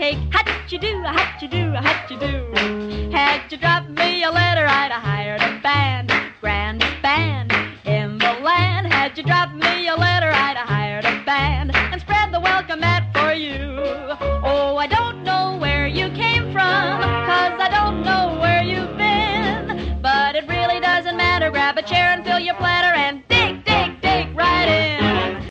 cake. How'd you do, how'd you do, how'd you do? Had you dropped me a letter, I'd have hired a band, grandest band in the land. Had you dropped me a letter,